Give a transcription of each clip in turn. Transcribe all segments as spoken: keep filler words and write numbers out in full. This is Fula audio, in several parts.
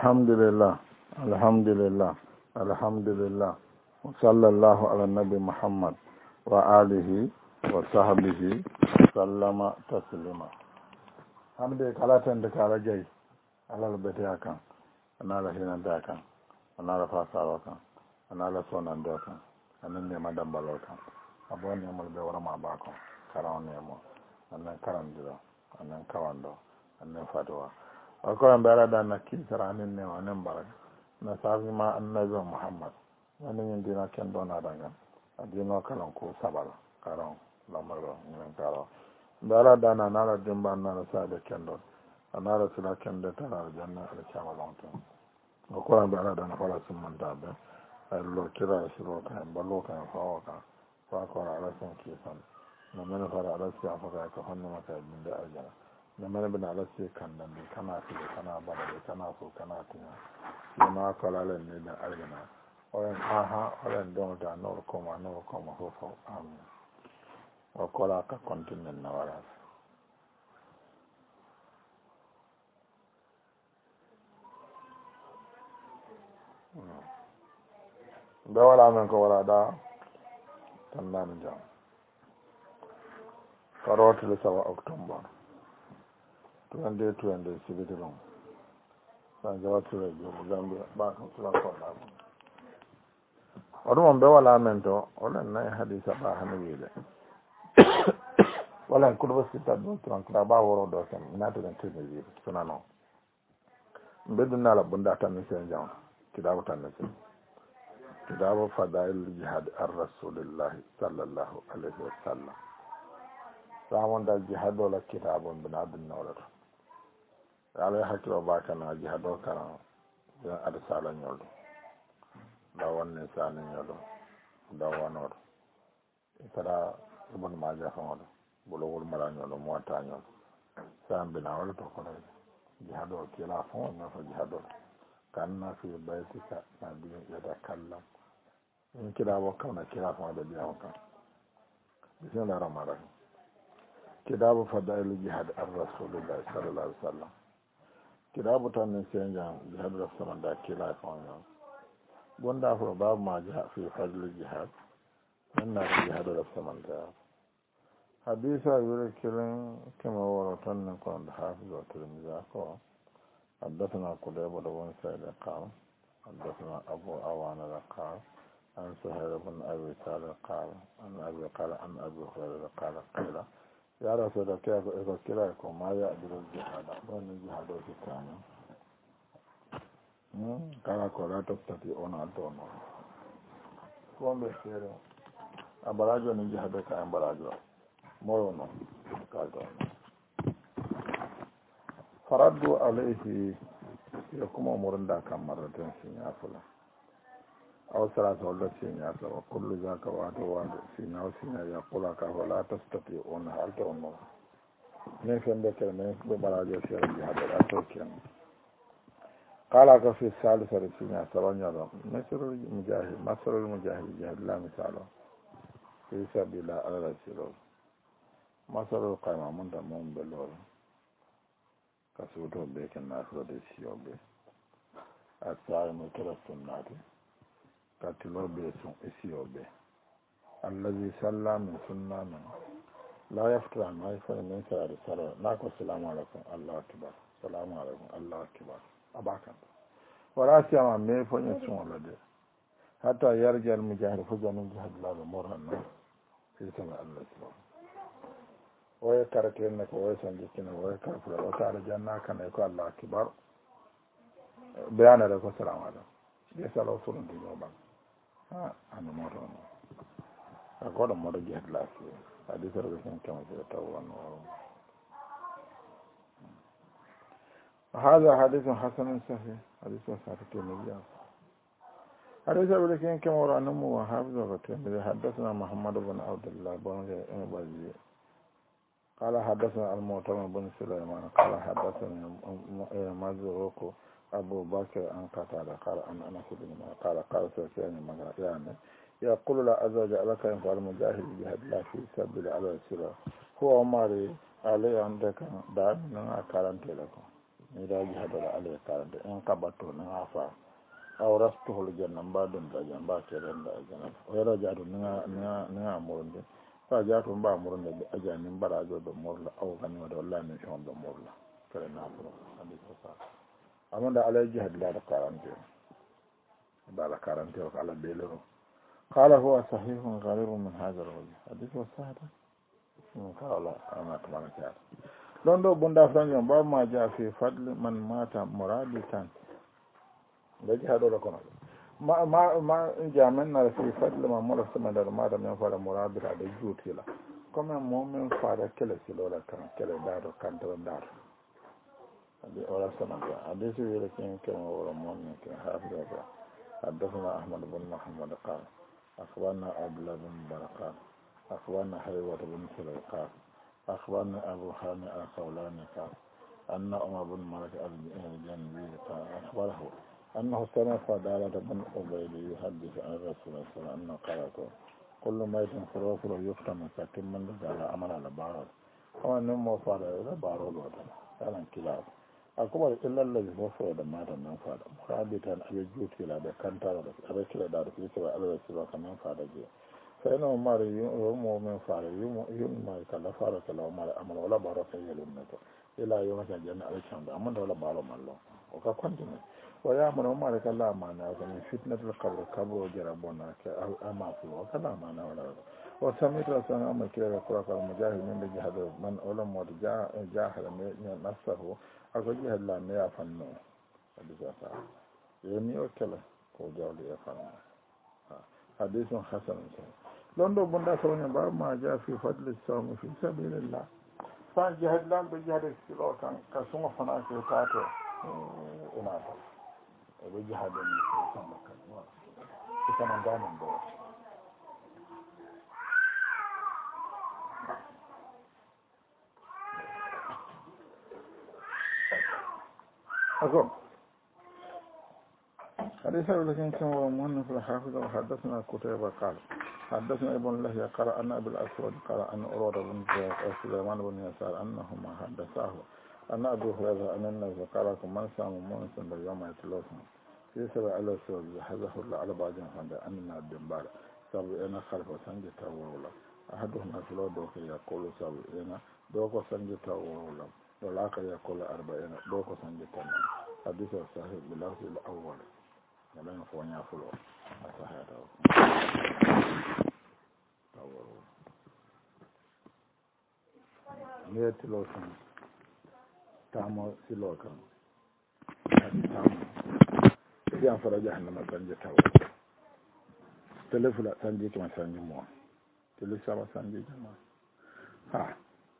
alhamdulillah alhamdulillah alhamdulillah wa sallallahu ala nabi muhammad wa alihi wa sahbihi sallama taslima hamde kala tan de kala jey alal bete akan anala hinan da kan anala fasaro kan anala sonan do kan anan ne madam balo kan abon ne mal be wara ma ba ko karawon ne mo anan karandiro anan kawando anan fatwa akoy mbara da na kisara nin ne anan baraka na sabi ma annabi muhammad wani yin dina ken do na danga adino kalan ko sabala karawon lamaro nyen karaw mbara da na nala dimba na sabe ken do anara sila kende tara janna ala chama lonto o ko amba ala dana fala sumanta be ay lo kira siro ka ballo ka fa ka fa ko ala san ki san no mena fara ala sia fa ka ko hanno maka binda ajana no mena bin ala sia kan dan bi kana fi kana bada be kana so kana tinya no ko ala ne da ajana o en aha o en don da no ko ma no ko ma ho fo am o ko la ka continue na wala ɓe wala men ko wala da tan nani jam ko rotile sawa octobre twenty twenty sibiti ɗum san jawatire jomo gambia ɓako tulan koɗɗamo oɗumon ɓe wala men to olen nayi hadisa ɓa hano wiide walen kuɗoɓe sittat ɗum tulan kira ɓa woro do sem inatuɗen tirni wiide sona noon mbeddunala bunda tanni sen jam kiɗabo tanni sen kiɗabo fadail jihad ar rasulillahi sallllahu alayhi wa sallam samonda jihad ola kiɗabo mbina adunnawla to alay hakkilo bakana jihad o karan ɓen aɗa sala ñolɗo da wonne sani ñolɗo da wonoɗo kada ibon maja famoɗo bolowol mala ñolɗo mowatta ñolɗo sa mbina wala to konoyde jihad o kila fon nafa jihad o kanna fi baytika nabi yatakallam in kiɗabo kawna kila fon aɗa mbiyamo kan bisimillah rahman rahim kiɗabo fadail jihad ar rasulillahi sallallah alih w sallam kiɗabo tan nin senjan jihad rafsamanda kila fon ñon gonda fo babu ma jiha fi fadli jihad min naata jihad rafsamanta hadisa wiri kilin keme woro tan nin konde hafiz o tirmisa ko حدثنا قتيبة بن سعيد قال حدثنا أبو عوانة قال عن سهيل بن أبي سالم قال عن أبي قال عن أبي هريرة قال قيل يا رسول الله كيف إذا كلاكم ما يعدل الجهاد بين الجهاد والفتنة قال لا تستطيعون أن تؤمنوا كون بخير أبراجو من جهادك أبراجو مولونا قال faraddu alayhi yo kuma murunda kan maratan sinya fula aw salatu wala sinya sa wa kullu zaka wa to wa sinya sinya ya kula ka wala tastati on halta on ne fende kala ne be barajo sere ji hada to ken kala ka fi salisa sinya sabanya do masrul mujahid masrul mujahid jihad la misalo fi sabila ala rasul masrul qayma mun da mun belol kasuto be ken nafrode siyoɓe a sawimo kela sunnade kattiloɓe sun e siyoɓe allahi salla min sunna min la yaftran may fone min sarade sala na ko salamu aleykum allahu akibar salamu aleykum allahu akibar abakan wala siyama me foñe suŋolo de hatta yarjal mujahid fo jamin jihadilaɓe morhanno fisame allah silo woye karatenne ko woye son jikkine woye karfula o taala janna kane ko allah akibar beyanere ko salamu aleykum ɗi salo surundi ñoɓan ha ande moto no a goɗo moɗo jehet lafi hadisoroɓe sen kemasire taw wonno hada hadisum hasanun sahih hadis o sata temedi as hadisoroɓe ken kemoro annamu wa hafisoko temedi haddasana mouhamadou bne abdullah bonge ene ɓaji قال حدثنا المعتمر بن سليمان قال حدثنا مزروق أبو بكر عن قتادة قال عن أنس بن مالك قال قال سفيان يعني يقول لا أزوج لك أن قال مجاهد جهاد لا في سبيل على السراء هو ماري عليه عندك دائما قال أنت لكم إذا جهد عليه كارنت إن قبضته نعفا أو رسته الجنة بعد الجنة بعد الجنة ويرجع نعا نعا نعا مرند فجاءت بعض مرند أجانب براجو بمورلا أو غني ولا نشون بمورلا كلنا أقول هذه الصفات أما ده على جهد لا كارنت بعد كارنت وعلى بيلو قال هو صحيح غريب من هذا الوجه حديث صحيح قال أنا كمان كذا لون دو بندا فرانجو باب ما جاء في فضل من مات مرابطا بجي هذا لكم ما ما ما جامعنا في فضل ما مر سما در ما دم يفعل مرابطا بجوتي لا كما مؤمن فارا كلا سلولا كان كلا دارو كان تر دار هذه أولا سما هذه سوي لكن كما ولا مؤمن كان حافظ حدثنا أحمد بن محمد قال أخبرنا عبد الله بن بركات أخبرنا حيوة بن سليقات أخبرنا أبو حامد الخولاني قال أن عمر بن مالك الجنبي قال أخبره أنه سمع فضالة بن عبيد يحدث عن رسول الله صلى الله عليه وسلم أنه قال كل ميت فروفر يفتن كتم من على أمر على بارد هو نمو فارد إلى بارد وطن قال كلاب أقول إلا الذي وفر دمات من فارد مخابطا أبي جوت إلى بكانتار أبي كلا دار في سوى أبي سوى كمان فارد جيه فإنه ماري يوم من فاري يوم يوم ما يكلا فارك لا ماري أمر ولا بارك يلومته إلا يوم كان جنة على شان أمر ولا بارو مالله وكقنتنا ويأمر ماري كلا ما نأكل فتنة القبر قبر وجربنا كأما في وكلا ما نأكل وسميت رسول أمر كلا يقرأ المجاهد من جهاد من علم وجاه جاهل من نفسه أقول جهاد لا نيافنه هذا صار يومي وكلا وجاولي يفنه حديث حسن لندو بندا سوني باب ما جاء في فضل الصوم في سبيل الله فان جهاد لان بجهاد السلو كان كسوم فنا في تاتو انا بجهاد الصوم كان كما دام دو أقول حديث لكن كان ومن في الحافظ وحدثنا كتيبة قال حدثنا ابن الله قال أن أبي الأسود قال أن أراد بن سليمان بن يسار أنهما حدثاه أن أبي هريرة أن النبي قال من سام مؤمن باليوم يتلوهم في سبع على سوى حذف الله على بعض عند أننا الدنبال سابقنا خلف سنجة وولا أحدهم أسلو دوك يقول سابقنا دوك سنجة وولا ولاك يقول أربعين دوك سنجة حديث صحيح باللفظ الأول ولا ينفع يفعل أصحابه تورو نيت لوكم تامو سلوكم تامو يا فرج جهنم سنجي تورو تلفلا سنجي كما سنجي مو تلسا سنجي كما ها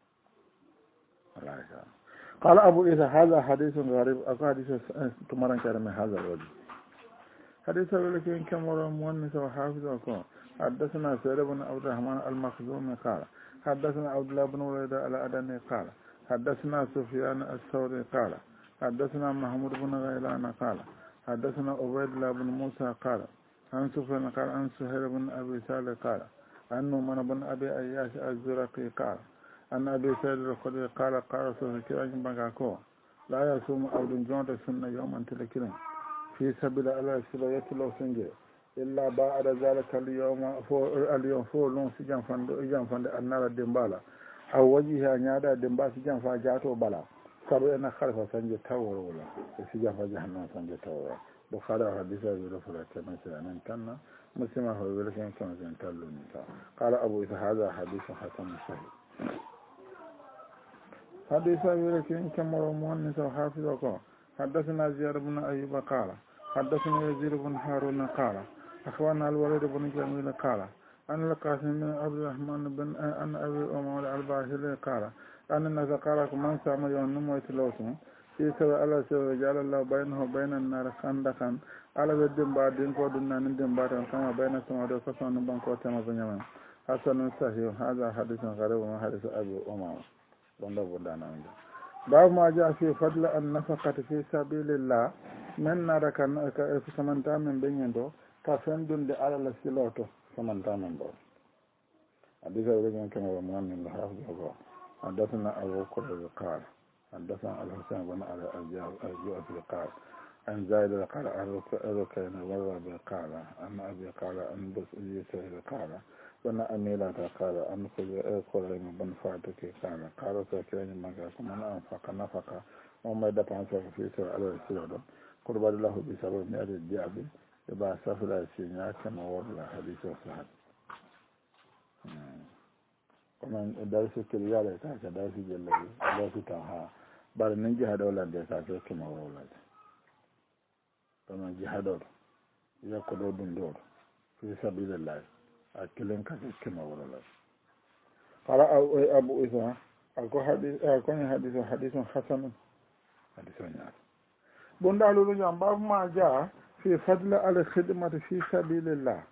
الله قال أبو إذا هذا حديث غريب أقول حديث تمرن كلام هذا الوجه حديث ولكن كم ورا مؤنث وحافظ وكون حدثنا سيد بن عبد الرحمن المخزومي قال حدثنا عبد الله بن وليد الأدني قال حدثنا سفيان الثوري قال حدثنا محمود بن غيلان قال حدثنا عبيد الله بن موسى قال عن سفيان قال عن سهيل بن أبي سالم قال عن نعمان بن أبي أياش الزرقي قال عن أبي سعيد الخدري قال قال سفيان بن لا يصوم عبد جند السنة يوما تلكين في سبيل الله سلا يتلو سنجي إلا بعد ذلك اليوم فو اليوم فو لون سجان فند سجان فند النار دمبالا أو وجهها نيادا دمبا سجان فاجاتو بلا سبعين خلف سنجي تور ولا سجان فجهنم سنجي تور بخاري حديث أبي رفلا كما سألنا كنا مسلم هو ولكن كما سنتلون قال أبو إذا هذا حديث حسن صحيح حديث أبي لكن كما مؤنث وحافظ وقال حدثنا زياد بن أيوب قال حدثنا يزيد بن هارون قال أخبرنا الوليد بن جميل قال أن القاسم بن عبد الرحمن بن أن أبي أمر الباهلي قال أن الناس قال من سام يوم نموت لوسم في سوى الله سوى جعل الله بينه وبين النار خندقا على بدن بعدين قدنا ندم بعد كما بين السماء والأرض بنكو تما بنيامين حسن صحيح هذا حديث غريب من حديث أبي أمر بندا بدانا باب ما جاء في فضل النفقة في سبيل الله من نارك في سمنتا من بينيندو كفندون دي على السلوتو سمنتا من بو حديث الرجل كما ومن من الحافظ حدثنا أبو كرر قال حدثنا الحسين بن علي الجوفي قال عن زايد قال أركين والربي قال أن أبي قال أن بس يسير قال وأن أميلة قال أن قريم بن فاتك قال قال سكين مكاكم من أنفق نفقه وما يدفع في سر على السيرة قرب له بسبب مئة الجعب يبقى سفر السينيا كما ورد حديث الصحابة ومن درس كريالة كاك درس جلبي درس تنها بل من جهة أولا ديكاك كما ورد ومن جهة أولا يقضوا دون دور في سبيل الله أكلم كاك كما ورد قال أبو إسحاق أكو حديث أكو حديث حديث حسن حديث نعم بندالو رجع باب ما جاء في فضل على الخدمة في سبيل الله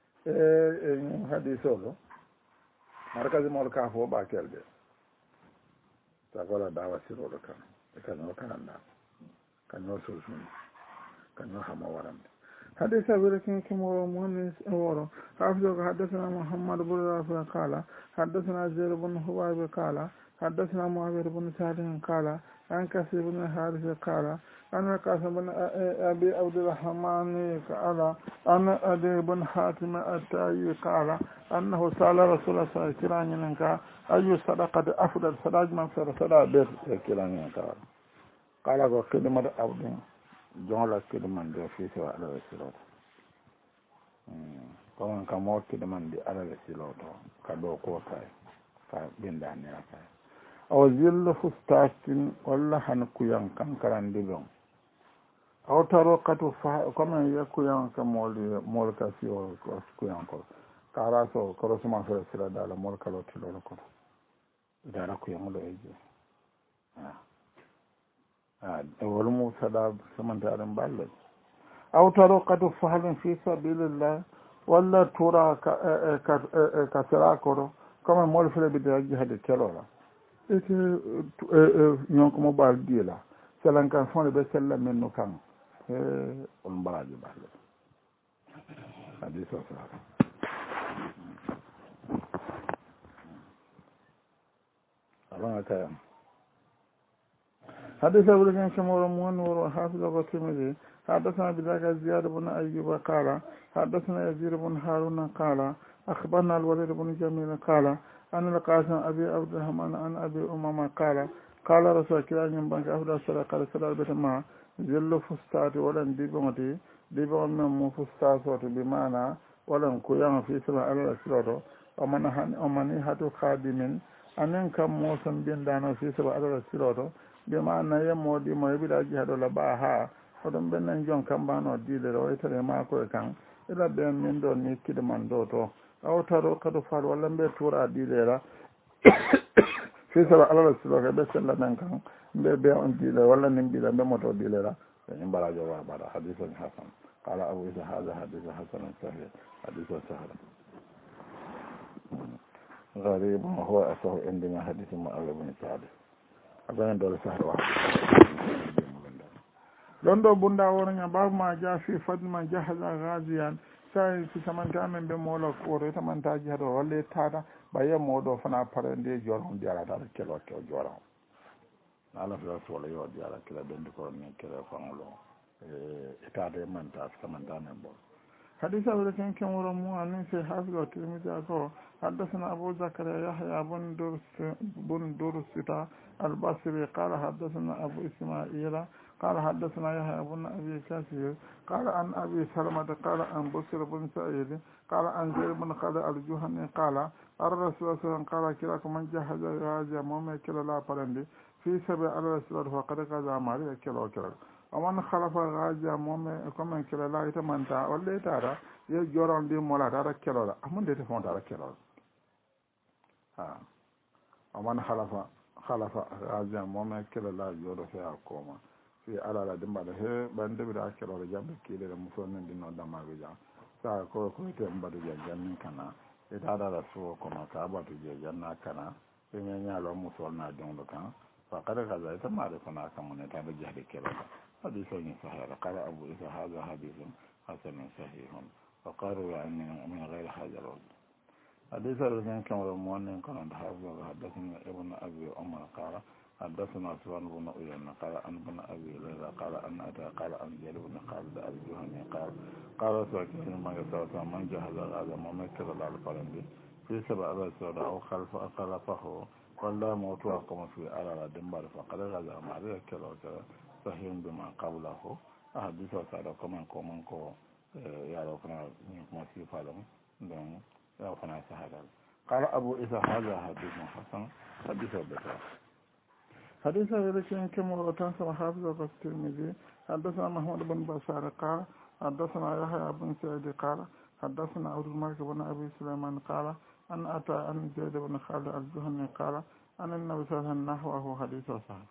حديث له مركز مولكا هو باكل ده تقول دعوة سيرو كان كان كان كان يوصل كان يوهم ورم حديث أبي كم مؤنس ورا حافظ حدثنا محمد بن رافع قال حدثنا زيد بن حبيب قال حدثنا معاوية بن سعد قال عن كثير بن حارث قال أنا قاسم بن أبي عبد الرحمن قال أنا أبي بن حاتم التائي قال أنه سأل رسول الله صلى الله عليه وسلم أي صدقة أفضل صدقة من صدقة بيت كلام قال قال وكلمة عبد جملة كلمة في سواء على الرسول كمان كموت كلمة على الرسول كدو كوكاي كبنداني كاي أو زل فستاكين ولا هنكويان كان كران دلون أو ترى كتو فا كما يكويان كمول مول كاسيو كويان كول كاراسو كروسما فرسلا دالا مول كالو تلو لكول دالا كويان لو يجي آه آه ولمو سداب سمن تارم بالله أو ترى كتو فهل في سبيل الله ولا ترى ك كسرا كورو كما مول فلا بدي جهاد تلولا ete ñonko mo baal diila selan kan fonde ɓe sella men no kan e on mbaraji balle hadis o sahaba alanga kayam hadis abul kan kamoro mon woro hafiza ko timidi حدثنا بذلك زياد بن أيوب قال حدثنا يزيد بن هارون قال أخبرنا الوليد بن جميل قال أن القاسم أبي عبد الرحمن عن أبي أمامة قال قال رسول الله من بنك أفضل الصدقة لصلاة البيت ما زل فستات ولن ديبونتي ديبون من مو فستات بمعنى ولن كيان في سبع على الأسرار ومن ومن هاتو خادم أن كم موسم بين دانا في سبع على الأسرار بمعنى يمودي ما يبدأ جهاد لباها odon bennen jon kambano diilere o yitere maako e kan ila ɓen min ɗo ni kiɗeman ɗo to awtaro kadu fal walla mbe tuura diilera fi sara alala siloke ɓe sella men kan mbe be on diilere walla nin mbiɗa mbe moto diilera ɓe mbarajo wa mbaɗa hadisoni hasan qala abu isa hada hadise hasanan sahih hadise o sahra غريب هو أصح عندنا حديث معاوية بن سعد أبين دول سهر واحد don do bunda wornya babu ma ja fi fadma jahaza ghaziyan sai fi samanta men be molo ko re tamanta ji hado walle tada baye modo fana parende joron diara da kelo to joron ala fa so le yo diara kila bende ko ni kila fangulo e tada man ta samanta men bo hadisa wala kan kan woro mu anin sai hafizo tirmidhi ko حدثنا أبو زكريا يحيى بن درس بن درستا البصري قال حدثنا أبو إسماعيل قال حدثنا يحيى بن أبي كثير قال عن أبي سلمة قال عن بصر بن سعيد قال عن زيد بن خالد الجهني قال الرسول صلى الله عليه وسلم قال كلاكم من جهز غازيا مومي كلا لا فرندي في سبع على الرسول فقد غزا ماري كلا كلا ومن خلف غازيا مومي كما كلا لا يتمنتا ولا ترى يجورون دي مولا ترى كلا امون دي تفون ترى كلا ها ومن خلف خلف غازيا مومي كلا لا يجورو فيها كوما fi alala dimbaɗa he ɓan deɓiɗa hakkeloɗo jamɓe kiiɗere mo fof men ndinno dammaɓe jam sa ko koyte mbaɗu je jannin kana e taɗaɗa suwo kono ka batu je janna kana ɓe me ñaalo musolna jongɗo kan fa kada kaza ita maɗe kona kamone taɗa jahde keloɗa hadis o ñi sahara qala abu isa hada hadisum hasanun sahihun wa qaru ya min min ghayri hajarot hadis o ken kamro mo wonnen kono hafiظ hadathani ibn abi umar qala حدثنا سفيان بن عيينة قال عن بن أبي ليلى قال أن أتى قال عن زيد بن خالد الجهني قال قال ساكن ما يسوى من جهز هذا ما مكر على الفرنج في سبع رسول أو خلف خلفه ولا موت وقم في على دمبر فقد غزا ماريا كلا كلا صحيح بما قبله أحاديث وسائل كمان كمان كو يا ربنا ما في فلم دون يا ربنا سهل قال أبو إذا هذا حديث حسن حديث بكر حديث ذلك كما وتنسى حافظ الترمذي حدثنا محمد بن بشار قال حدثنا يحيى بن سعيد قال حدثنا عبد الملك بن ابي سليمان قال ان اتى عن زيد بن خالد الجهني قال ان النبي صلى الله عليه وسلم نحوه حديث صحيح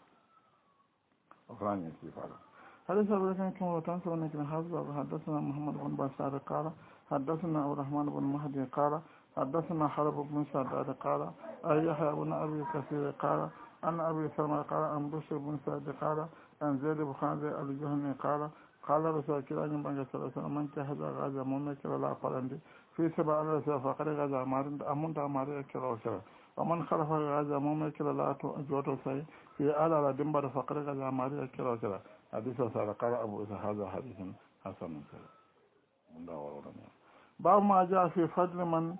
أخراني في فعله حديث ذلك كما وتنسى ولكن حافظ حدثنا محمد بن بشار قال حدثنا عبد الرحمن بن مهدي قال حدثنا حرب بن شداد قال اي يحيى بن ابي كثير قال عن أبي سلمة قال عن بشر بن سعد قال عن زيد بن خالد الجهني قال قال رسول الله صلى الله عليه وسلم من كهذا غازا ممك ولا فرند في سبع رسول فقد غازا مارند أمون داماري كلا وكلا ومن خلف غازا ممك لا جوتو سي في على لا دمبر فقد غازا ماري كلا وكلا حديث صار قال أبو إسحاق هذا حديث حسن من باب ما جاء في فضل من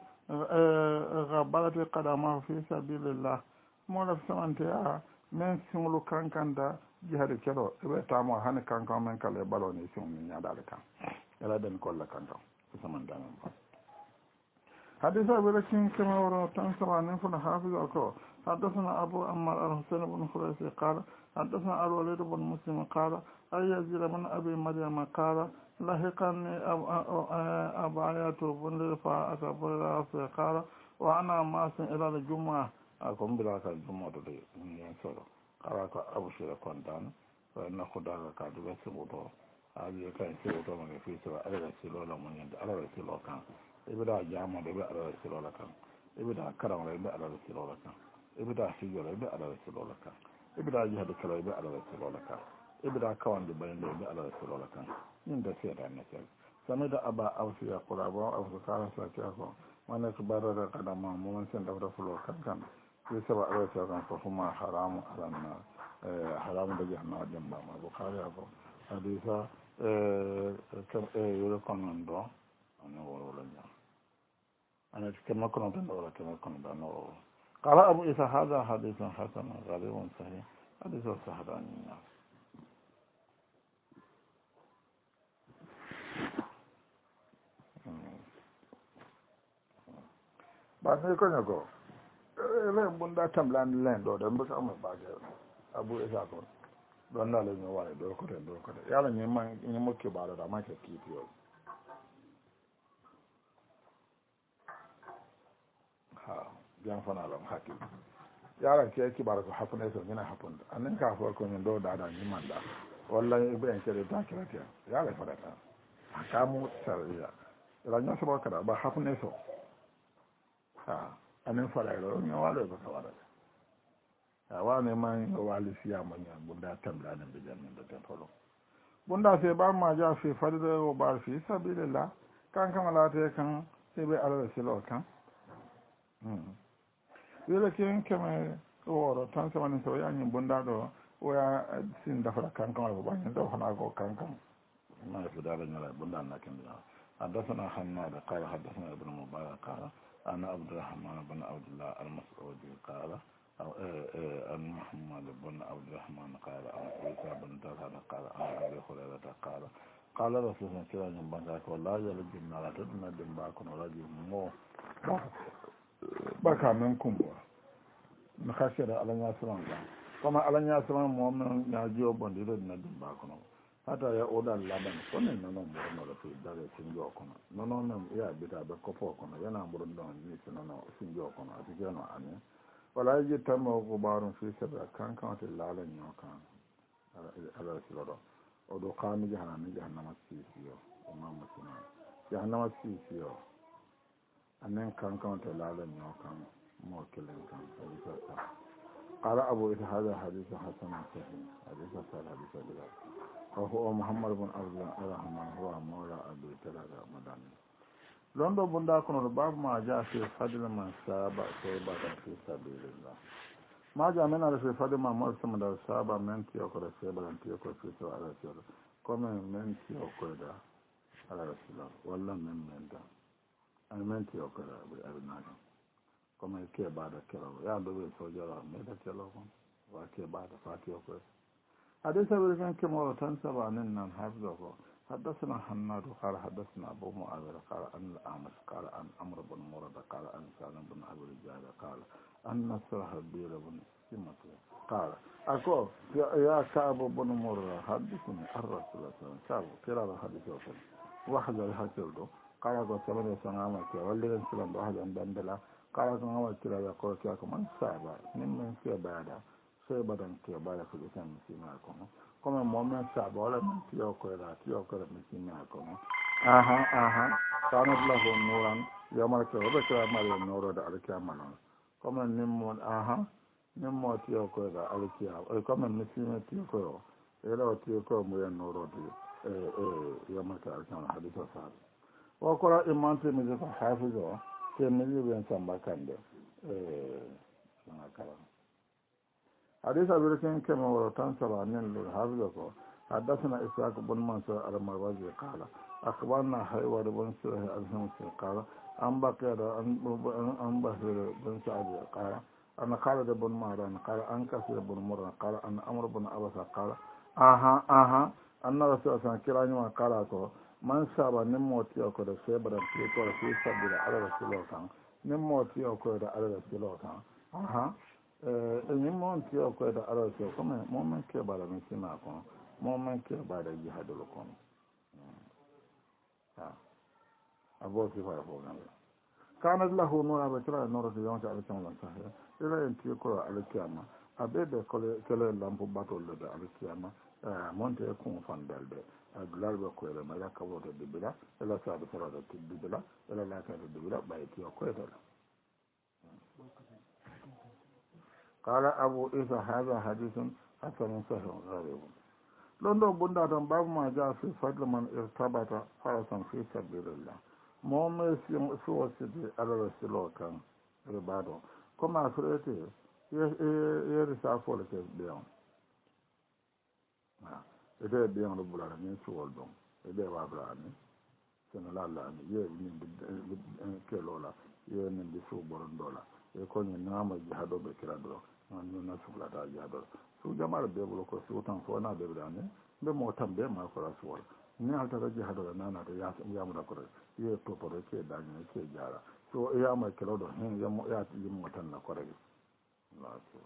غبرت قدمه في سبيل الله mola samante a men singulu kankanda jihade kelo e tamo hane kankan men kala baloni sing min nyaadale kan ela den kolla kankan samanta men hadisa belakin kama wara tan sawanin funa hafiz ako حدثنا أبو أمار الحسين بن خريسي قال حدثنا الوليد بن مسلم قال أي يزيد من أبي مريم قال لحقني أبعيات بن رفاعة بن رافع قال وأنا ماس إلى الجمعة أقوم بلاك الجمعة دي ينصر قال أبشر كونتان فإن خداك قد بسبوتو هذه كان سبوتو من في سبا ألا رسلو لمن يند ألا رسلو كان إبدا جامع دي ألا رسلو لكان إبدا كرم دي ألا رسلو لكان إبدا سجل دي ألا رسلو لكان إبدا جهد كلا دي ألا رسلو لكان إبدا كوان دي بين دي ألا رسلو لكان يند سيدا نسل سمد أبا أوسي يقول أبا أوسي قال ساكيكو من أكبر قدم مؤمن سند فلو كان كان في سبع رسول كان فهما حرام على النار حرام بجهنم جنب ما بخاري أبو حديثا كم يلقون من دو أنا ولا جا أنا كم كنا بنقول كم كنا بنقول قال أبو إسحاق هذا حديث حسن غريب صحيح حديث صحيح عن الناس بعد ذلك نقول len bunda tamlan len do da mbuka ma baage abu isa ko don na le ni wa do ko do ko yalla ni man ni mo ke baara da ma ke kiti yo ha jan fana lam hakim yalla ke ki baara ko hafuna so ngina hafun anan ka fo ko ni do da da ni manda wallahi be en kere ta kirati yalla fa da ka mu sariya la nya so ba ka ba hafuna so ha anen falairo ne wala ba ka wala awa ne man wali siya manya bunda tambla nan da jannan da ta falo bunda sai ba ma ja fi farida wa ba fi sabilillah kan kan ala ta kan sai bai ala silo kan mm yele kin kama woro tan sama ne so yan bunda do waya sin da fara kan kan ba ne da fana ko kan kan ma fi da ne bunda na kan da حدثنا حماد قال حدثنا ابن مبارك قال أنا عبد الرحمن بن عبد الله المسعودي قال أو أن محمد بن عبد الرحمن قال أن عيسى بن طلحة قال أن أبي هريرة قال قال رسول الله صلى الله عليه وسلم والله يلج النار تدنا دمباكم رجل مو بكى منكم نخشى على الناس الله كما على الناس مؤمن يجيو بندي تدنا دمباكم hata ya oda laban konen nono mo no fi dare sinjo kono nono nam ya bita be kopo kono yana murun don ni nono sinjo kono atigano ane wala ji tamo ko barun fi sabra kan kan te lalan yo kan ala silodo o do kami jahannama jahannama sisiyo imam muslim jahannama sisiyo anen kan kan te lalan yo kan mo kelen kan hadisa قال أبو إسحاق هذا حديث حسن صحيح حديث صحيح حديث جلال وهو محمد بن عبد الرحمن هو مولى أبي تلال مدني لندو بندا كنو باب ما جاء في فضل من سابع سيبا في سبيل الله ma ja men ala fe fade ma mo sama da saba men ti ko da fe balan ti ko fi to ala ti comme men ti ko da ala rasulullah walla men men da an men ti ko da bi arna comme ke bada kero ya do be so jara me da kelo ko wa ke bada fati ko حديث أبي كان كما تنسب عن أن حفظه حدثنا حناد قال حدثنا أبو معاوية قال أن الأعمش قال أن عمرو بن مرد قال أن سالم بن أبي الجعد قال أن سرحبيل بن سمة قال أقول يا كعب بن مرد حدثني الرسول صلى الله عليه وسلم كعب كلا الحديث وصل واحد الحديث قال أقول سلام يسمع كي ولي سلام واحد عند عندنا قال أقول كلا يقول كي من سابع من في بعده sai badan ke baya ku kan misima ko kuma moment sa bola tiyo ko da tiyo ko da misima ko aha aha kana lahu nuran yamal ko be ko mal nuro da alkiyama non kuma nimmo aha nimmo tiyo ko da alkiyama e kuma misima tiyo ko e la tiyo ko mo ya nuro di e e yamal ka alkiyama hadith sa wa ko imam te mi ko hafizo ke mi ben samba kande e na kala حديث أبي بكر كما ورطان سبعين للحافظ حدثنا إسحاق بن منصور المروزي قال أخبرنا حيوان بن سهيل الهمسي قال أن بكر أن بهير بن سعد قال أن خالد بن مهران قال أن كثير بن مرة قال أن أمر بن أبس قال أها أها أن رسول الله صلى الله عليه وسلم قال من سابا نموتي أكد سيبرا في سبيل على رسول الله نموتي أكد على رسول الله أها ni mon ti o ko da aro ko come moment ke bala mi sima ko moment ke bala jihadul ko ha abo ti fara ko ngam kana lahu nura ba tira nura ti yon ta ala tan lan sahya ila en ti ko ala kiyama abe be ko le kele lampu batol da ala kiyama monte ko fan dalbe aglal ba ko le mala ka wodo dibila ila sa ba tira da dibila ila la ka dibila ba ti ko da قال أبو إيسى هذا حديث حسن صحيح غريب لندو بندا باب ما جاء في فضل من ارتبط فرسا في سبيل الله مومي سوى سيدي على رسول كان ربادو كما فريتي يرسى فولك بيان إذا بيان ربلا من سوى الدوم إذا وابلا أني سنلا لأني يمين كيلولا يمين بسوء برندولا يكون ينام الجهاد بكرا درو non na sulla da jado su jama'ar da bulo ko su tan so na da bidane be mo tambe ma ko rasul ni alta da jihad da nana da ya ya mu da ko ye to to ke da ni ke jara so ya ma kilo do hin ya mo ya ti mo tan na ko re la so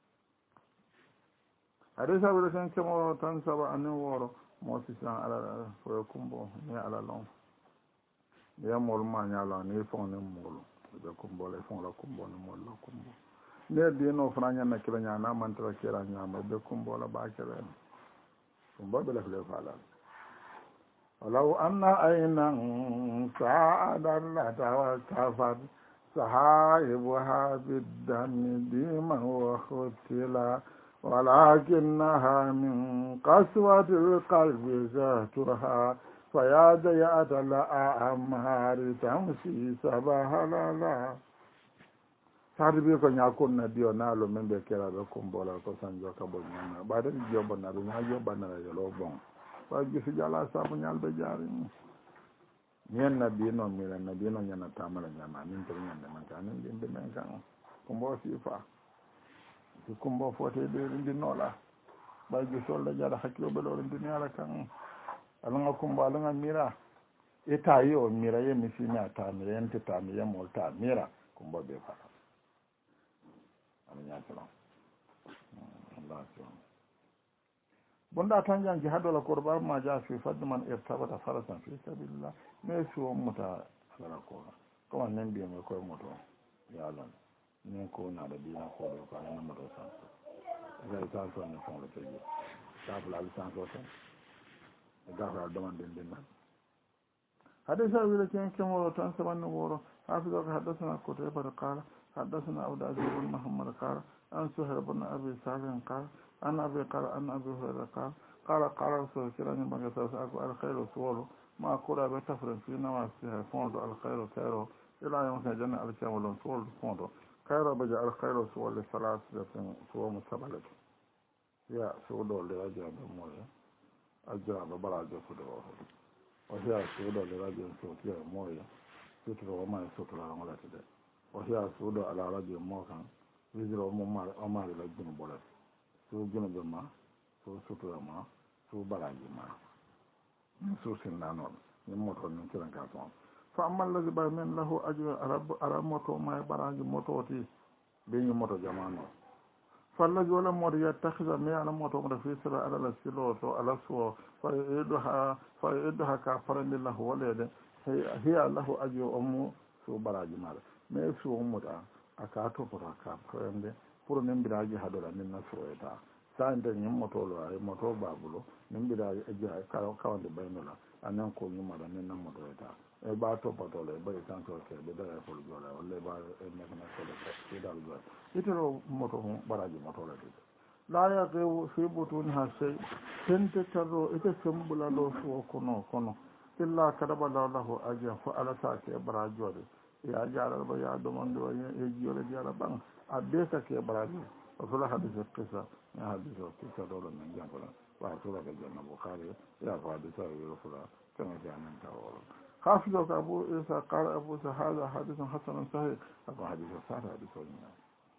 ade sa bi san ke mo tan sa ba anin woro mo si san ala fo kumbo ni ala lon ya mo ma nya la ni fo ne mo be kumbo le fo la kumbo ne mo la kumbo ne dino franya na kila nyana mantra kira nyama be kumbola ba kira kumbo be la fle fala walau anna ayna sa'ada la tawakafat sahibuha bid-dam dima wa khutila ولكنها من قسوة القلب ذاتها فيا ضيعة الأعمار تمشي سبها لا sadi bi ko nyakon na dio na lo membe kera be ko mbola ko sanjo ka bo nyana ba de jombo na be nyajo banna la lo bon ba gi fi jala sa bu nyal be jari nyen na bi no mi na bi no nyana tamala nyama min to nyande man kan ni be men kan ko mbo si fa ci ko mbo fote de ndi nola ba gi sol la jara haklo be lo ndi nyala kan ala nga ko mbo ala nga mira eta yo mira ye mi fi na ta mira ente ta mi ye mo ta mira ko mbo be fa bunda tanjan jihadola korba ma ja fi fadde man irtabata farasan fi sabilillah me suwo muta ala ko ko nan biye me ko moto ya lan ne ko na da dina ko do ka nan moto san ga ta so ne fon le teji ta bla al san so ta ga fa do man den den hadisa wi le ken ken woro tan saban no woro hafizu ka hadasana ko te bar qala حدثنا أبو داود بن محمد قال أن سهر بن أبي سالم قال أن أبي قال أن أبي هريرة قال قال قال رسول الله صلى الله عليه وسلم الخير سوره ما قرأ بتفر في نواسها فوند الخير خيره إلى يوم الجنة الكامل سوره فوند kayro ɓe ja al kayro suwolle salasidatin suwomo sabalete ya suuɗolle radioɓe moye ajjiraɓe ɓara jokkude o o hiya suuɗolle radio sotiya moye sutoro woma e sutorangolete de o hiya suuɗo ala radio mo kan wisiro omari omari la junu ɓolete su junuɓe ma su sutura ma su baraji ma min suusinnanoɗo min moto min kiranka toon fa amallaji ɓay men lahu ajre arab ara moto ma e baraji moto ti ɓeñi moto jamano fallaji wala moto yettakisa mi ana moto moto fi sila alala silo to ala suwo fa iddu ha fa iddu ha ka farandi lahu wolede hiya lahu ajre omo su baraji maɗa mais suwo muta aka topota ka farande pour min mbiɗaji haɗola min na suwoyta sa nde ñim motolo ay moto babulo min mbiɗaji ejja kawande ɓaynola anen ko ñumaɗa min na motoyta e ɓa toppatole e ɓayi tantoke ɓe dawa pol joole walla ɓa neknekole fiidal joole itero moto hum ɓaraji motole ɗiɗe laaya rew fiɓotuni ha sey tente tarro ete fembula ɗo suwo kono kono illa kadaɓa lawlahu aja fo alatake e ɓara joole ya jaɗal ɓa ya domande o e jiyole jiyala ɓan a ɓeetake e ɓaraji o sola hadise qissa mi hadise o qissa ɗoɗo min jankola wa suraka janna boukhari ya ko hadise o wirofula keme fi anen tawolo حافظك أبو إيسا قال أبو إيسا هذا حديث حسن صحيح أبو حديث صحيح حديث ونيا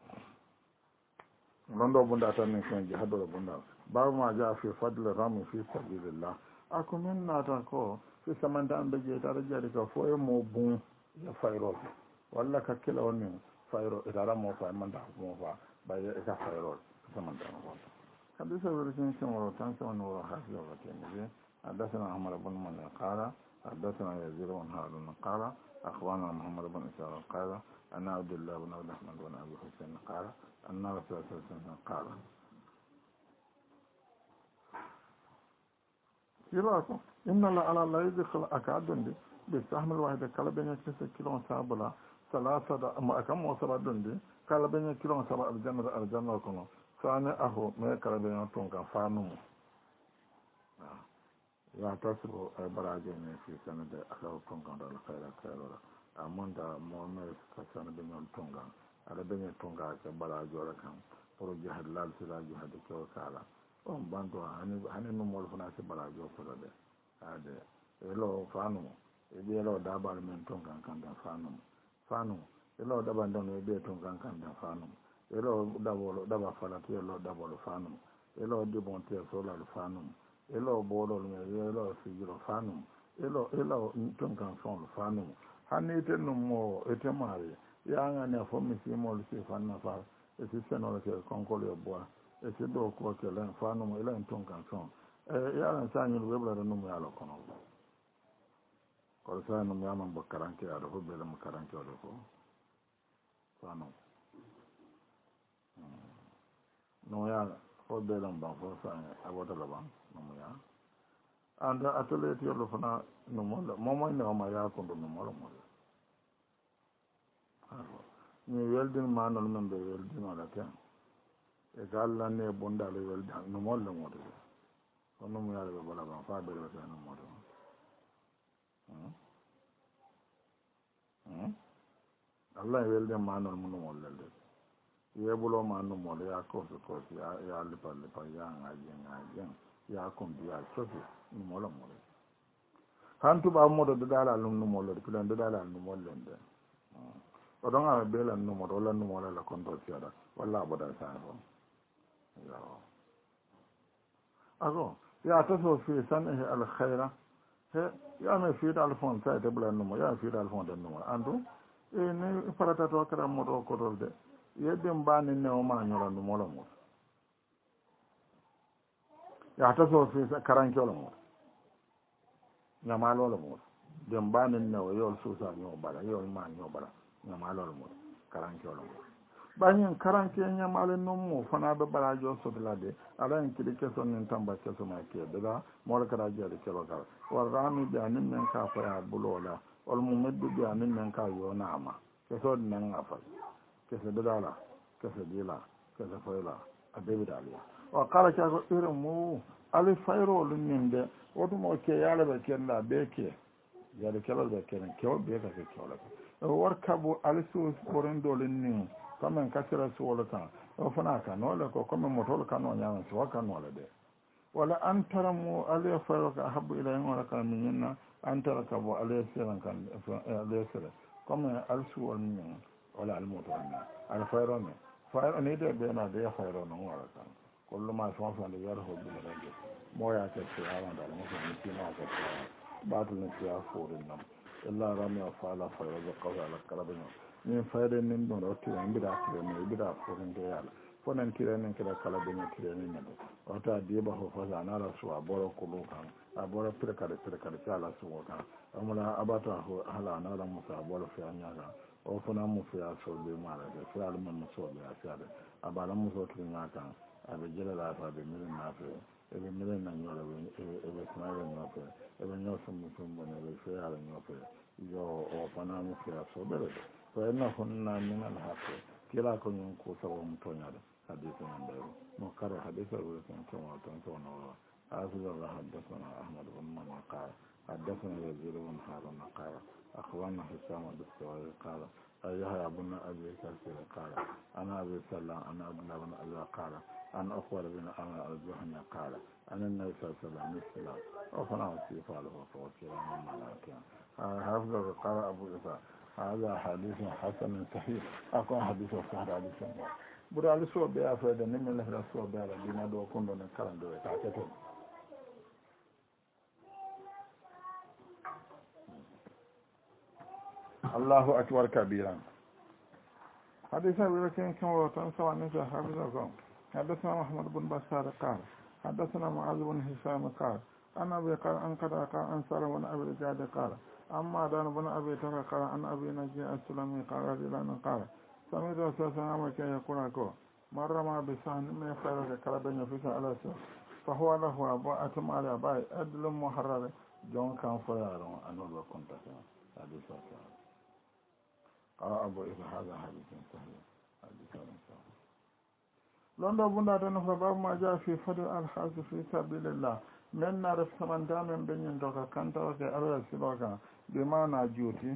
لندو بندا تاني كان جهاد ولا بندا باب ما جاء في فضل الرمي في سبيل الله أكو من ناتاكو في سمندان بجي تارجاري كفوي مو بون يا فايرول ولا ككلا وني فايرول إذا مو فاي من ده مو فا باي إذا فايرول سمندان ولا حديث ورسين كم تانسى ونورا حافظ وكيني حدثنا عمر بن من قال حدثنا يزيد بن هارون قال أخبرنا محمد بن إسحاق قال أن عبد الله بن عبد الرحمن بن أبي حسين قال أن رسول الله صلى الله عليه وسلم قال يراكم إن الله على الله يدخل أكادن بالسهم الواحد كلا بين كيس كيلو سابلا ثلاثة ما كم وصل دندي كلا بين كيلو سبعة الجنة الجنة كنا فأنا أهو ما كلا بين تونك فانو ya tasiru ay baraje ne fi sanade alaw tongan dal khayra khayra amonda mohammed ka sanade non tongan ala benye tonga ke barajo la kan pour jihad lal sila jihad ko kala on bando hani hani no mol fana ke barajo ko de ade elo fanu e be lo dabal men tongan kan da fanu fanu elo daban don e be tongan kan da fanu elo dabolo daba fala to elo dabolo fanu elo dibonte so la fanu elo boɗol me elo fijiro fanum elo elo ton kan son fanum hanni eten num mo ete mari yangane fo mi simol si fanna fa e si senol ke konkol yo bois e si do ko ke len fanum elo ton kan son e yalan sanyul webla num yalo kono ko sa num yaman bo karanke ado fo bele mo karanke ado ko fanum no ya fo bele mo ba fo sa abota la ban nomoya anda atelier yolo fana nomola momo ne o ma ya ko do nomola mo ni weldin manol men be weldin wala tan e galla ne bonda le weldan nomola mo do kono mo yalla be bala ba fa be be tan mo do hmm hmm Allah weldin manol mo nomola le yebulo manu mo le ya ko ko ya ya le pa le pa ya ngaji ngaji ya kombi ya sofi ni mola mola hantu ba modo do dala lum no mola de plan do dala no mola de o don a bela no modo la no mola la kondo tiada walla boda sa ho ya ago ya to so fi san al khaira he ya me fi dal fon sa de bla no mo ya fi dal fon de no andu e ne parata to kara modo ko do de yedem bani ne o ma nyora no mola mo ya ta so fi karanke wala mo nyamalo wala mo dem banen ne o yol susa nyo bala yol ma nyo bala nyamalo wala mo karanke wala mo banyin karanke nyamalo no mo fana be bala jo so de lade ala en kidi ke son nin tamba ke so ma ke de la mo la kara je de ke lo kala war rami be anin men ka fa ya bulola wal mo meddu be anin men ka yo nama ke so nan afa ke se de la ke se dila ke se fa la adebi dalia o kala ka ko irin mu ali fayro luninde wotumo ke yala be kella beke yala kella be kella kew be ka ke kewla o war kabo ali su boren dolin ni comme kasira suwol kan o fana kan no le ko comme motol kan no nyaama so kan no le de wala antara mu aliya fayro ka habbu ilayhim wala kan minna antara ka bo aliya selan kan aliya selan comme al suwol min wala al motol min al fayro min fayro ne de be na de fayro no wala kan kullu ma so fa de yar ho bi la de moya ke tiyawa da mo ni tina ke batu ne tiya forin nam illa rami fa la fayro ko qala kala be ni fayde nin don o tiya mbida tiya ne mbida forin de yala fonen tire nen kala kala be ne tire nen ne wata diba ho fa na la su aboro kulu kan aboro pire kare pire kare kala su kan amula abata ho hala na la musa aboro fi anyaga o fana mu fi aso be mara de fi al man so be asiade abala mu so tire na kan abe jela la fa be min na fe ebe min na nyola be ebe smile na fe ebe nyoso mu so mo ne be fi ala nyofe yo o fana mu fi aso be de so enna honna min al haqqi kila ko nyon ko sawo mu tonya de حديث عن داود مقر حديث الرسول كما تنسون الله حافظ الله حدثنا أحمد بن من قال حدثنا يزيد بن هارون قال أخبرنا حسام الدستوائي قال يحيى بن أبي كثير قال أنا أبي سلام أنا عبد الله بن أبي قال أنا أخبر بن عمر الجهني قال أنا النبي صلى الله عليه وسلم مثل وفنا وصيف له فوكيل من ملاكين حافظ قال أبو إسحاق هذا حديث حسن صحيح أكون حديث صحيح حديث bura ali so be afa de nem la la so be ala dina do kondo na kalando e ka keto Allahu akbar kabiran hadisa bi kan kan wa tan sawa ne sa hafiza ko hadathana Muhammad ibn Bashar qala hadathana Mu'adh ibn Hisham qala ana bi qala an qala qala an sara wa abi jad qala amma dan ibn abi taka qala an abi naji as-sulami qala dilan qala سمعت رسول الله كان يقول لكم مر ما بسان من خيرك كلبن يفيس على سو فهو له أبو أتم على أباي أدل محرر جون كان فيارون أنه لو كنت حديث قال أبو إذا هذا حديث صحيح حديث صحيح لوندو بندا تنفر باب ما جاء في فضل الخاص في سبيل الله من نعرف سمن دامن بنين دوكا كانتا وكي أرى سلوكا بمعنى جوتي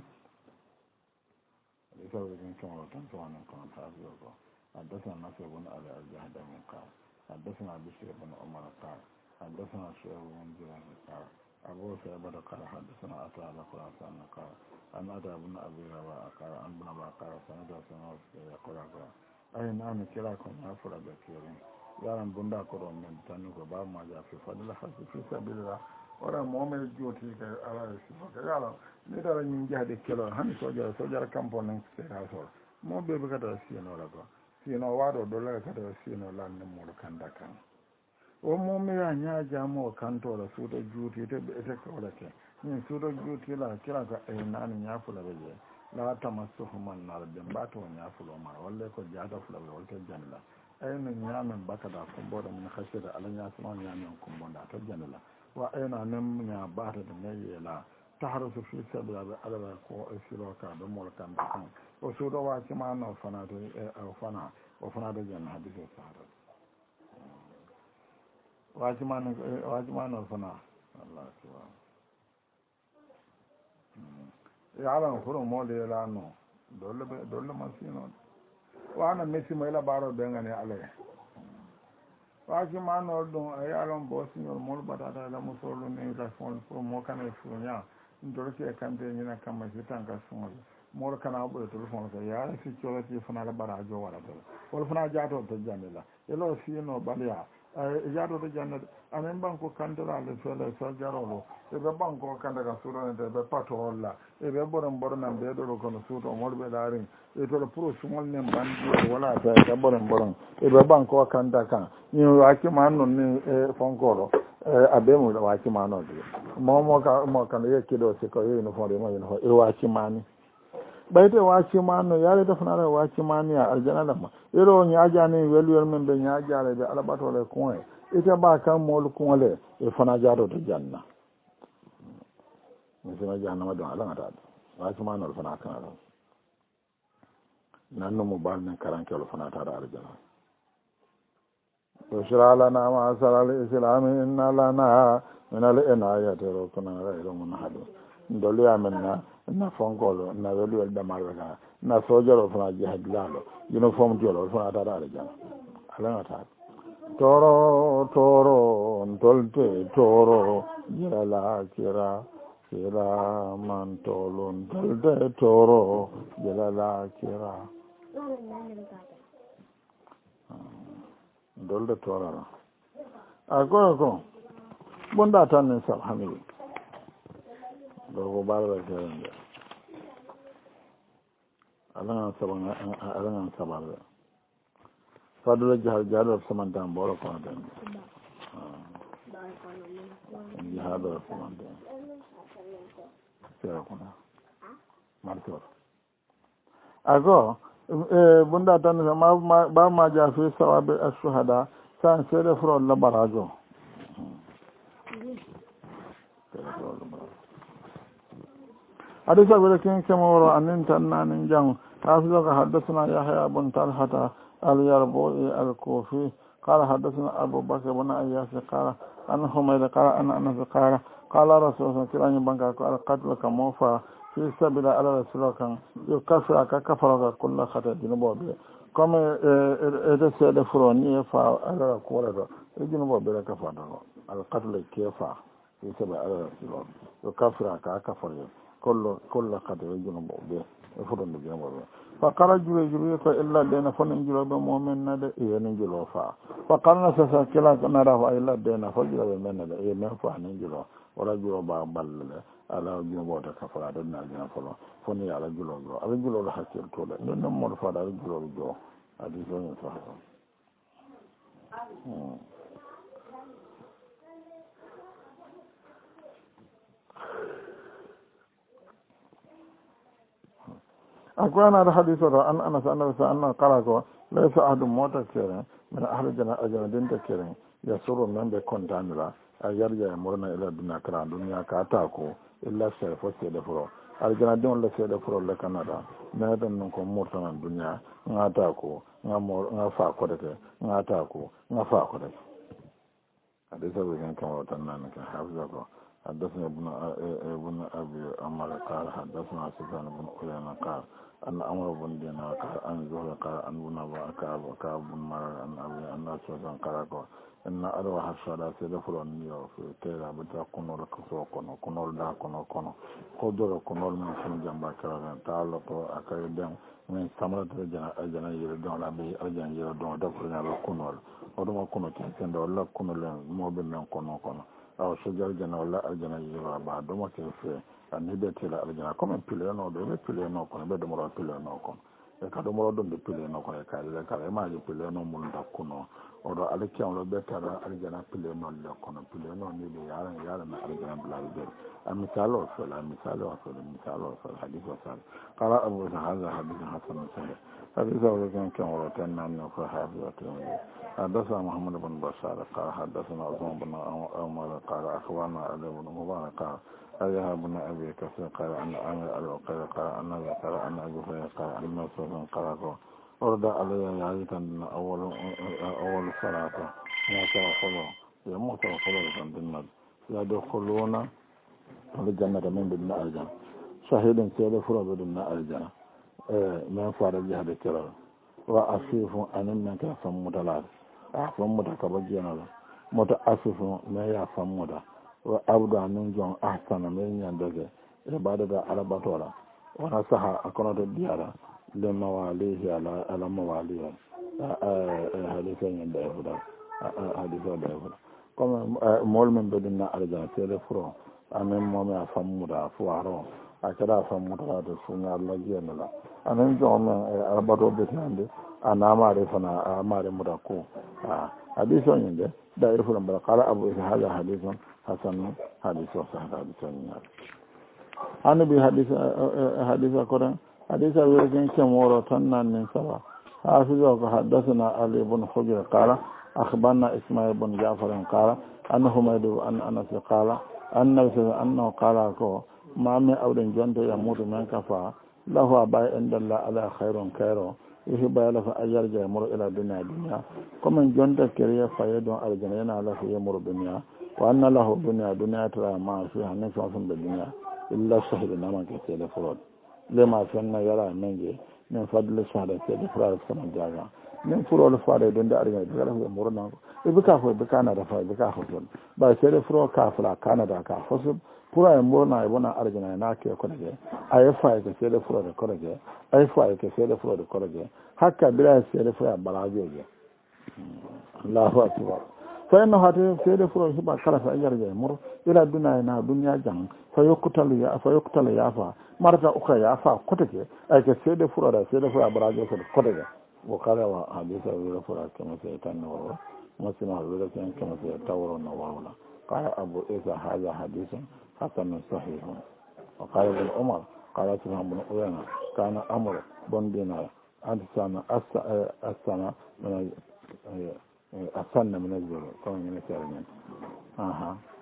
يسوي من كما تنسون كما تعرفوا حدثنا نصر بن علي الجهدمي قال حدثنا بشير بن عمر قال حدثنا شعيب بن جرير قال أبو سعيد قال حدثنا أتى على خراسان قال أن أتى بن أبي رواء قال أن ابن أبي قال سند سنوات يقول أي نعم كلاكم يغفر بكيرين يارن بندا كرم من تنوك باب ما جاء في فضل الحج في سبيل الله ora momen joti ka ala sifoka yala ni dara nyin jahde kelo han soja soja kampo nan se ha so mo be be kada sino la ko sino wado do la kada sino la ne mo kanda kan o mo me ya nya ja mo kanto la su da juti te be te ko la ke ni su da juti la kira ka e nan nya fula be je la tamassuhu man nar be mbato nya fulo ma walle ko jada fula be walte janna ay no nya men bakada ko bodo min khashira ala nya sama nya men ko bonda to janna wa aina nan ya ba ta da mai la ta har su fi sabra da alaba ko asiro ka da mulkan da kan o su da wa ki ma na fana da fana o fana da janna hadisi sahara wa ki ma na wa ki ma na fana Allah subhanahu ya ala furu mo le la no dole dole masino wa ana mesi mai la baro da ngane alai waaki maanoo ɗum a yaalon bo signol mol batata la musolu ni la fon pour mo kana fuña ndorke kante ñina kamma si tanka sungol mol kana ɓoye tol fon ko yaara si coloti fana la barajo wala tol wala fana jaato to jande la elo sino baliya e jaato to jande amen banko kandira le fele so jarolo e be banko kandira suuɗo te be patol la e be borom borom be do ko no suuto mol be daari e to pro sumol ne bandi wala ta ka borom borom e be banko kanda kan ni waaki man non ni e fonkolo e abe mo waaki man non de mo mo ka mo kan ye kido se ko ye no fo de mo no e waaki man bayte waaki man no yaade to fana waaki man ya aljana la ma ero nyaaja ni welwel men be nyaaja be alabato le ko e ite ba kan mol ko le e fana jaado to janna mi sema janna ma do ala ngata waaki man no fana kan ala nanno mo bal men karanke lo fana ta da aljana وشرع لنا ما أسر الإسلام إن لنا من الإناية ركنا غير منحل ndolu amena na fongolo na welu el damar ga na sojaro fana jihad lalo uniform jolo fana tara arjana alanga ta toro toro ntolte toro jela kira kira man tolo ntolte toro jela kira dolde toro ako ko bonda tan ne sa hamili do ko balra kende alanga sabanga alanga sabanga fadula jihad jihad samantan boro ko den jihad samantan sera kuna marto ago bunda tan ma ba ma ja fi sawabi as-shuhada san sere fro la barajo hadisa bere ken kemo anin tan nanin jang hafiza ka hadathana yahya ibn talhata al-yarbu'i al-kufi qala hadathana abu bakr ibn ayyas qala an humayda qala an anas qala qala rasulullah sallallahu alaihi wasallam ko al-qatl kamofa fi sabila ala rasulullah yukafira ka kafara kullu khata dinubobe comme ede sede froni fa ala ko wala dinubobe ka fa do al-qatl kifa fi sabila ala rasulullah yukafira ka kafara kullu kullu khata dinubobe fuɗonde jemoɓe fa kala juwe juwe ko illa dena fonen juloɓe mumen nade yeni julo fa fa kalna sasa kila nara fo illa dena fo juloɓe men nade e men fo anen julo wala julo ba ballele ala junoɓote kafara ɗenne aljana folo foni ala julo jo ala julolo hakkil tuɗe nden non moɗo faɗa ala julolo jo adi soñi saha أكون هذا حديث أن أنا سأنا سأنا قرأه ليس أحد موت كيرين من أهل الجنة أجندين كيرين يسر من بكون تعملا أيرجع مرنا إلى الدنيا كرا الدنيا كاتاكو إلا سيف وسيد فرو الجنة دون لا سيد فرو لكندا نهدن نكون مرتنا الدنيا ناتاكو نمر نفا كودك ناتاكو نفا كودك حديث أبي كان كما وتنان كان حافظه حدثنا ابن ابن ابي عمر قال حدثنا سفيان بن عيينة قال ان عمرو بن دينار قال ان زهير قال ان ابن كعب كعب بن مرر ان ابي ان سفيان قال ان اروح الشهداء سيدخلون نيو في تيرا بتا كنول كسو كنو كنول دا كنو كنو قدر كنول من سن جنبا كران تعالى اكاي دم من سمرت جنا جنا يردون لا بي اجان يردون دفر نال كنول ودما كنو كن دو لا كنول مو بن كنو كنو aw sojar jana wala aljana yiwa ba do mo ke fe an hebe tela aljana comme pile no do be pile no ko be do mo pile no ko e ka do mo do be pile no ko e ka le ka e ma ji pile no mun da kuno o do ale kiam lo be tara aljana pile no le ko no pile no ni be yara yara na aljana bla be am misalo so la misalo so la misalo so hadith wa sal qala abu hadha hadith hasan sahih hadith wa kan kan wa tanna no fa hadith حدثنا محمد بن بشار قال حدثنا عثمان بن عمر قال أخبرنا علي بن مبارك قال أيها بن أبي كثير قال أن أمر الوقيل قال أن ذكر أن أبي هريرة قال أن سلمان قال ورد علي يعيتا أول أول صلاة ما تأخذه يموت وخلوه عند النبي يدخلون الجنة من بدن الجنة شهيد سيد فرد بدن الجنة من فارج هذا الكرام وأصيف أن منك فمدلال أفهمك كبجينا متأسف ما يفهمك وأبدا ننجون أحسن من يندك عبادة على بطولة ونصح أكونت الديارة لمواليه على على مواليه حديثين يندفع حديثين يندفع كما مول من بدنا أرجع تلفرو أمين مومي أفهمك أفوارو أكذا أفهمك تسوني الله جينا أنا نجون على بطولة بتناندي ana mare fana mare mudako hadisun yinde da irfun bar qala abu isa hada hadisun hasan hadisun sahih hadisun ya annabi hadisa hadisa koran hadisa wirin kemoro tannan nin sala hafizu ka hadathana ali ibn hujr qala akhbarna isma'il ibn ja'far qala annahu maydu an anas qala annahu annahu qala ko ma min awdin jonto ya mutu man kafa lahu abai indallah ala khairun kairo ihe bayala fa ayarja mur ila dunya dunya kuma jonta kiriya fayedon aljana yana la fi mur dunya wa anna lahu dunya dunya tara ma fi hanin fa sun da dunya illa shahid na ma ke da furod le ma sanna yara menge min fadle sada seede furare fana jaga min furole faade ɗon de arga ɓe kala koɓe murnako e bika fo ɓe kanada fa ɓe ka fo toon ɓay seede furo ka fula kanada ka foso pour ay murna e wona argana e naake korege aye faye ko seede furode korege ay faye ko seede furode korege hakka bira seede foya balajoje allahu akbar fa inno hate seede furo hiɓa kala fa jarje mur ila duna na duniya jang fa yokkutalu ya fa yokkutalu yafa marata uka yafa koteke ay ko seede furode seede foya balajo ko kotege wo kala wa hadisa wira fura kama sai tan woro musima wira kan kama sai tawro na wawla qala abu isa hadha hadithun hasan sahih wa qala ibn umar qala ibn uyana kana amr bon dinar adana asana min asanna min al-jabal kama min al-sarmin aha